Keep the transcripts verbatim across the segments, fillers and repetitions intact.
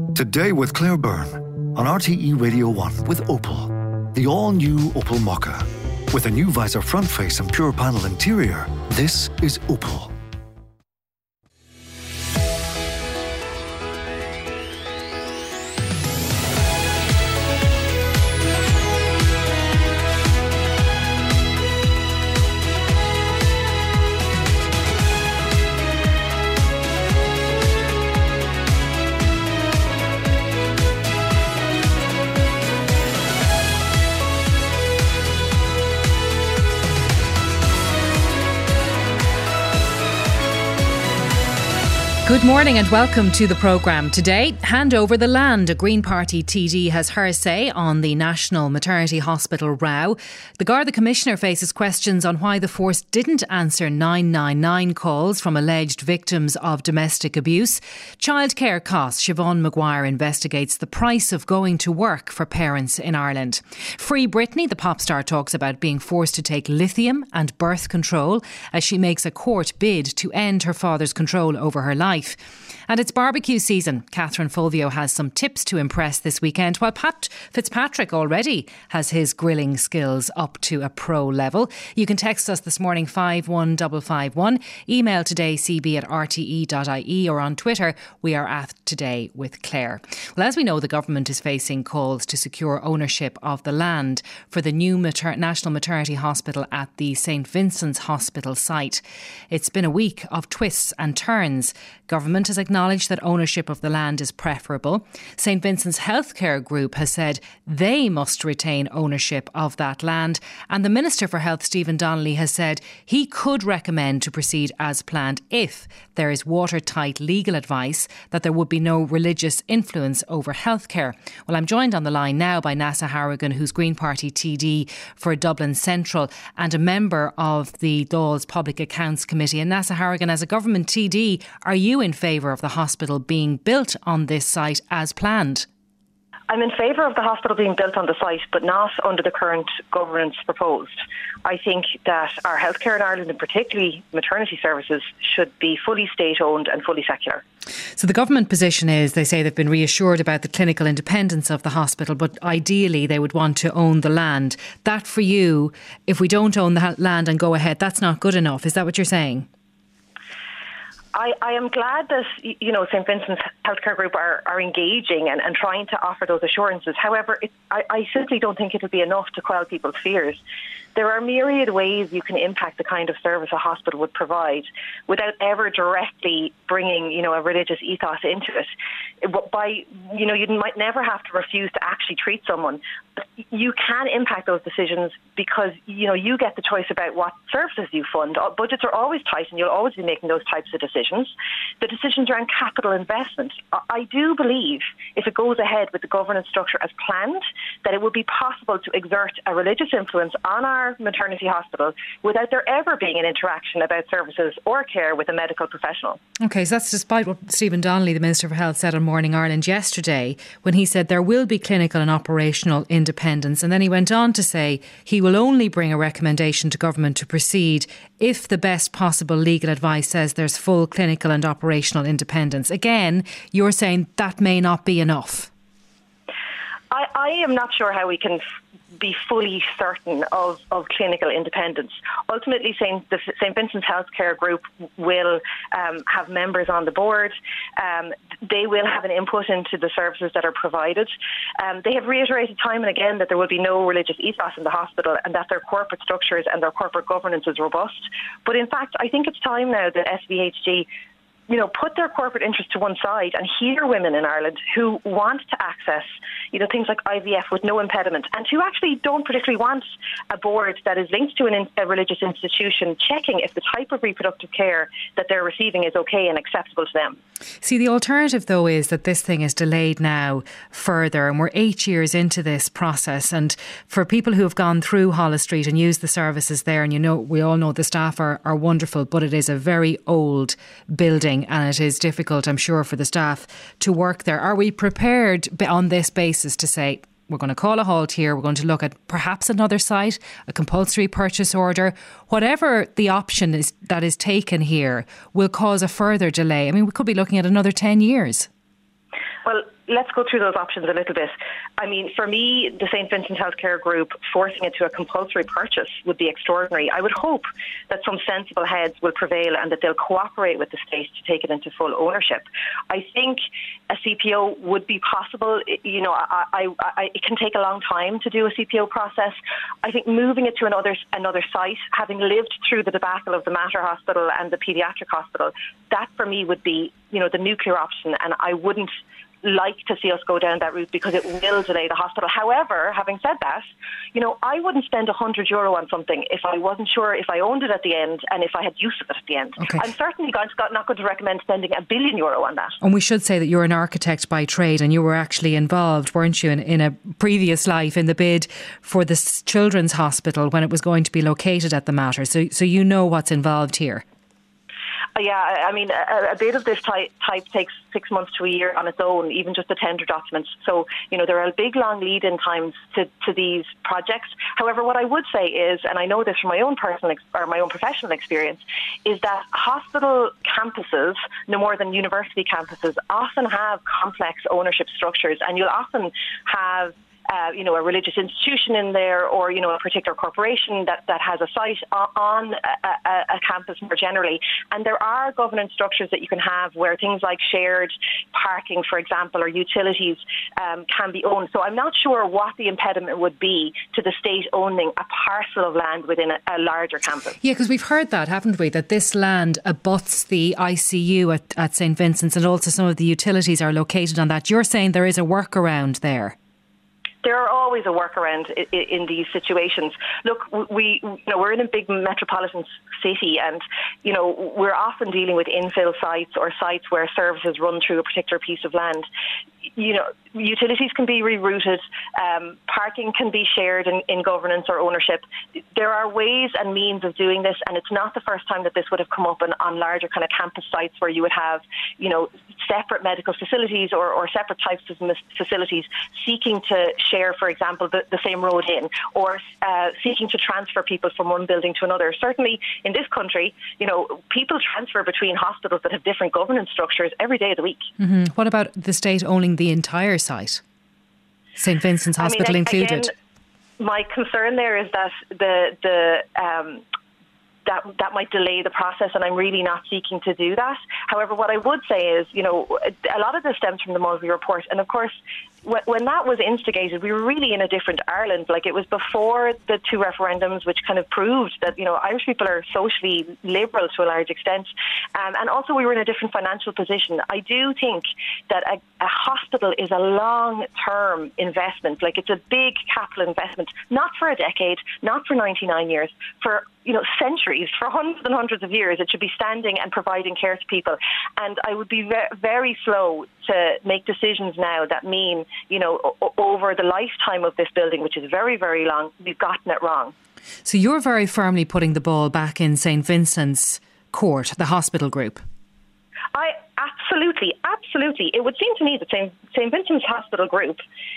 Today with Claire Byrne on R T E Radio one with Opel. The all-new Opel Mokka. With a new visor front face and pure panel interior, this is Opel. Good morning and welcome to the programme. Today, Hand Over the Land. A Green Party T D has her say on the National Maternity Hospital row. The Garda Commissioner faces questions on why the force didn't answer nine nine nine calls from alleged victims of domestic abuse. Childcare costs. Siobhan Maguire investigates the price of going to work for parents in Ireland. Free Britney, the pop star, talks about being forced to take lithium and birth control as she makes a court bid to end her father's control over her life. And it's barbecue season. Catherine Fulvio has some tips to impress this weekend, while Pat Fitzpatrick already has his grilling skills up to a pro level. You can text us this morning five one five five one, email today c b at r t e dot i e, or on Twitter we are at Today with Claire. Well, as we know, the government is facing calls to secure ownership of the land for the new mater- National Maternity Hospital at the St Vincent's Hospital site. It's been a week of twists and turns. Government has acknowledged that ownership of the land is preferable. St Vincent's Healthcare Group has said they must retain ownership of that land. And the Minister for Health, Stephen Donnelly, has said he could recommend to proceed as planned if there is watertight legal advice that there would be no religious influence over healthcare. Well, I'm joined on the line now by Neasa Harrigan, who's Green Party T D for Dublin Central and a member of the Dáil's Public Accounts Committee. And Neasa Harrigan, as a government T D, are you in favour of the hospital being built on this site as planned? I'm in favour of the hospital being built on the site, but not under the current governance proposed. I think that our healthcare in Ireland, and particularly maternity services, should be fully state-owned and fully secular. So the government position is, they say they've been reassured about the clinical independence of the hospital, but ideally they would want to own the land. That for you, if we don't own the land and go ahead, that's not good enough. Is that what you're saying? I, I am glad that, you know, St Vincent's Healthcare Group are, are engaging and, and trying to offer those assurances. However, it, I, I simply don't think it will be enough to quell people's fears. There are myriad ways you can impact the kind of service a hospital would provide without ever directly bringing, you know, a religious ethos into it. By, you know, you might never have to refuse to actually treat someone, but you can impact those decisions because, you know, you get the choice about what services you fund. Budgets are always tight and you'll always be making those types of decisions. The decisions around capital investment. I do believe if it goes ahead with the governance structure as planned, that it would be possible to exert a religious influence on our maternity hospital without there ever being an interaction about services or care with a medical professional. OK, so that's despite what Stephen Donnelly, the Minister for Health, said on Morning Ireland yesterday when he said there will be clinical and operational independence. And then he went on to say he will only bring a recommendation to government to proceed if the best possible legal advice says there's full clinical and operational independence. Again, you're saying that may not be enough. I, I am not sure how we can be fully certain of, of clinical independence. Ultimately, Saint the St Vincent's Healthcare Group will um, have members on the board. Um, they will have an input into the services that are provided. Um, they have reiterated time and again that there will be no religious ethos in the hospital and that their corporate structures and their corporate governance is robust. But in fact, I think it's time now that S V H G you know, put their corporate interest to one side and hear women in Ireland who want to access, you know, things like I V F with no impediment and who actually don't particularly want a board that is linked to an in, a religious institution checking if the type of reproductive care that they're receiving is okay and acceptable to them. See, the alternative, though, is that this thing is delayed now further and we're eight years into this process. And for people who have gone through Holles Street and used the services there, and you know, we all know the staff are, are wonderful, but it is a very old building and it is difficult, I'm sure, for the staff to work there. Are we prepared on this basis to say, we're going to call a halt here, we're going to look at perhaps another site, a compulsory purchase order, whatever the option is that is taken here will cause a further delay? I mean, we could be looking at another ten years. Well, let's go through those options a little bit. I mean, for me, the Saint Vincent Healthcare Group forcing it to a compulsory purchase would be extraordinary. I would hope that some sensible heads will prevail and that they'll cooperate with the state to take it into full ownership. I think a C P O would be possible. You know, I, I, I, it can take a long time to do a C P O process. I think moving it to another another site, having lived through the debacle of the Mater Hospital and the Paediatric Hospital, that for me would be, you know, the nuclear option, and I wouldn't like to see us go down that route because it will delay the hospital. However, having said that, you know, I wouldn't spend one hundred euro on something if I wasn't sure if I owned it at the end and if I had use of it at the end. Okay. I'm certainly not going to recommend spending a billion euro on that. And we should say that you're an architect by trade, and you were actually involved, weren't you, in, in a previous life in the bid for the Children's Hospital when it was going to be located at the Mater. So, so you know what's involved here. Yeah, I mean, a, a bid of this type, type takes six months to a year on its own, even just the tender documents. So, you know, there are big, long lead-in times to, to these projects. However, what I would say is, and I know this from my own personal ex- or my own professional experience, is that hospital campuses, no more than university campuses, often have complex ownership structures, and you'll often have Uh, you know, a religious institution in there, or, you know, a particular corporation that, that has a site on a, a, a campus more generally. And there are governance structures that you can have where things like shared parking, for example, or utilities um, can be owned. So I'm not sure what the impediment would be to the state owning a parcel of land within a, a larger campus. Yeah, because we've heard that, haven't we, that this land abuts the I C U at, at Saint Vincent's, and also some of the utilities are located on that. You're saying there is a workaround there? There are always a workaround in these situations. Look, we, you know, we're in a big metropolitan city, and, you know, we're often dealing with infill sites or sites where services run through a particular piece of land. You know, utilities can be rerouted, um, parking can be shared in, in governance or ownership. There are ways and means of doing this, and it's not the first time that this would have come up on, on larger kind of campus sites where you would have, you know, separate medical facilities or, or separate types of facilities seeking to share, for example, the, the same road in, or uh, seeking to transfer people from one building to another. Certainly in this country, you know, people transfer between hospitals that have different governance structures every day of the week. Mm-hmm. What about the state owning the entire site? Saint Vincent's Hospital I mean, included? Again, my concern there is that the the um, that that might delay the process, and I'm really not seeking to do that. However, what I would say is, you know, a lot of this stems from the Mulvey Report, and of course, when that was instigated, we were really in a different Ireland. Like, it was before the two referendums, which kind of proved that, you know, Irish people are socially liberal to a large extent. Um, and also we were in a different financial position. I do think that a, a hospital is a long-term investment. Like, it's a big capital investment, not for a decade, not for ninety-nine years, for, you know, centuries, for hundreds and hundreds of years. It should be standing and providing care to people. And I would be ve- very slow to make decisions now that mean, you know, o- over the lifetime of this building, which is very, very long, we've gotten it wrong. So you're very firmly putting the ball back in Saint Vincent's court, the hospital group. I absolutely, absolutely. It would seem to me that Saint Saint Vincent's Hospital Group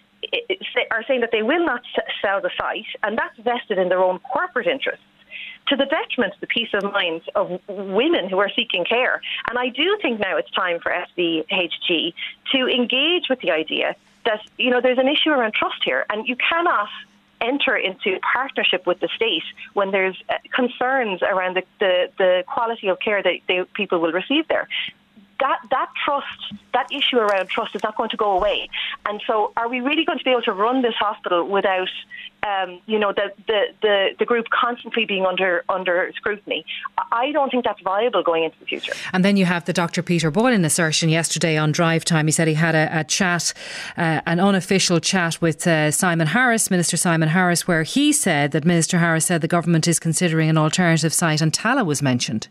are saying that they will not sell the site, and that's vested in their own corporate interests, to the detriment of the peace of mind of women who are seeking care. And I do think now it's time for S V H G to engage with the idea that, you know, there's an issue around trust here, and you cannot enter into partnership with the state when there's concerns around the, the, the quality of care that they, people will receive there. That that trust, that issue around trust is not going to go away. And so are we really going to be able to run this hospital without, um, you know, the, the, the, the group constantly being under under scrutiny? I don't think that's viable going into the future. And then you have the Doctor Peter Boylan assertion yesterday on Drive Time. He said he had a, a chat, uh, an unofficial chat with uh, Simon Harris, Minister Simon Harris, where he said that Minister Harris said the government is considering an alternative site, and Tallaght was mentioned.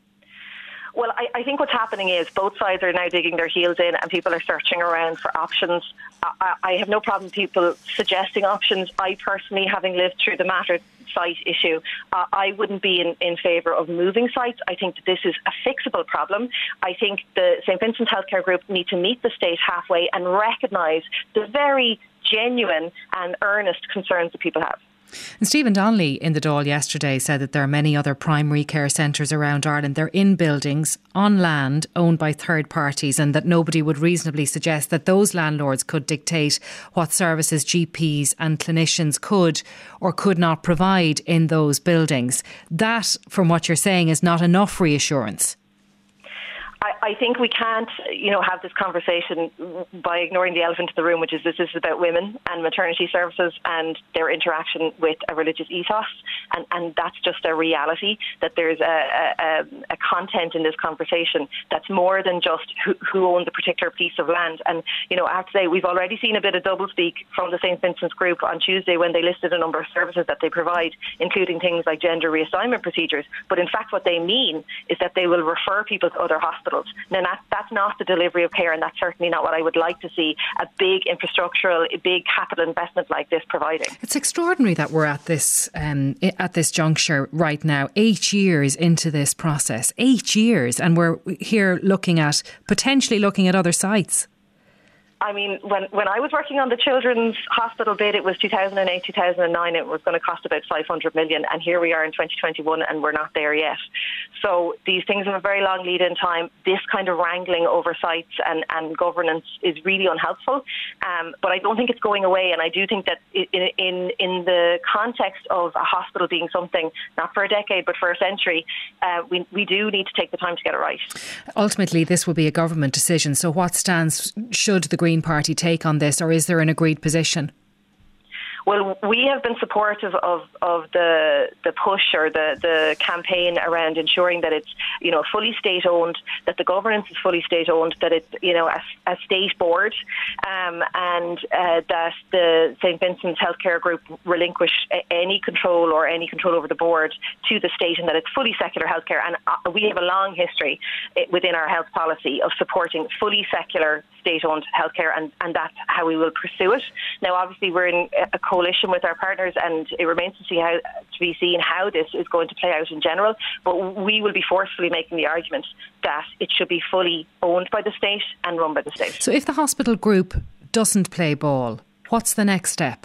Well, I, I think what's happening is both sides are now digging their heels in, and people are searching around for options. I, I have no problem with people suggesting options. I personally, having lived through the Mater site issue, uh, I wouldn't be in, in favour of moving sites. I think that this is a fixable problem. I think the Saint Vincent's Healthcare Group need to meet the state halfway and recognise the very genuine and earnest concerns that people have. And Stephen Donnelly in the Dáil yesterday said that there are many other primary care centres around Ireland. They're in buildings on land owned by third parties, and that nobody would reasonably suggest that those landlords could dictate what services G Ps and clinicians could or could not provide in those buildings. That, from what you're saying, is not enough reassurance. I, I think we can't, you know, have this conversation by ignoring the elephant in the room, which is this is about women and maternity services and their interaction with a religious ethos. And, and that's just a reality, that there's a, a, a content in this conversation that's more than just who, who owns a particular piece of land. And, you know, I have to say, we've already seen a bit of doublespeak from the Saint Vincent's Group on Tuesday when they listed a number of services that they provide, including things like gender reassignment procedures. But in fact, what they mean is that they will refer people to other hospitals. Now, that, that's not the delivery of care, and that's certainly not what I would like to see a big infrastructural, a big capital investment like this providing. It's extraordinary that we're at this um, at this juncture right now, eight years into this process, eight years, and we're here looking at, potentially looking at other sites. I mean, when, when I was working on the Children's Hospital bid, it was two thousand eight, two thousand nine, it was going to cost about five hundred million, and here we are in twenty twenty-one and we're not there yet. So these things have a very long lead in time. This kind of wrangling over sites and, and governance is really unhelpful, um, but I don't think it's going away, and I do think that in, in, in the context of a hospital being something, not for a decade, but for a century, uh, we, we do need to take the time to get it right. Ultimately, this will be a government decision, so what stance should the Green Party take on this, or is there an agreed position? Well, we have been supportive of, of the the push or the, the campaign around ensuring that it's, you know, fully state owned, that the governance is fully state owned, that it's, you know, a, a state board, um, and uh, that the Saint Vincent's Healthcare Group relinquish any control or any control over the board to the state, and that it's fully secular healthcare. And uh, we have a long history within our health policy of supporting fully secular state-owned healthcare, and, and that's how we will pursue it. Now, obviously, we're in a coalition with our partners, and it remains to see how to be seen how this is going to play out in general. But we will be forcefully making the argument that it should be fully owned by the state and run by the state. So, if the hospital group doesn't play ball, what's the next step?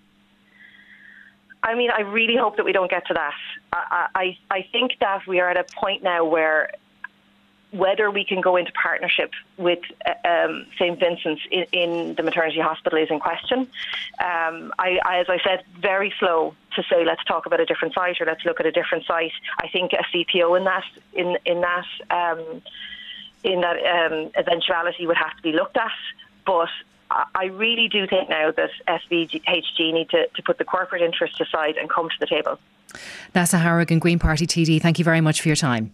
I mean, I really hope that we don't get to that. I, I, I think that we are at a point now where whether we can go into partnership with um, Saint Vincent's in, in the maternity hospital is in question. Um, I, I, as I said, very slow to say let's talk about a different site or let's look at a different site. I think a C P O in that in in that um, in that um, eventuality would have to be looked at, but I really do think now that S V H G need to, to put the corporate interests aside and come to the table. Neasa Harrigan, Green Party T D, thank you very much for your time.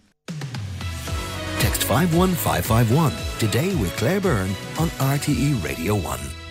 Text five one five five one today with Claire Byrne on R T E Radio one.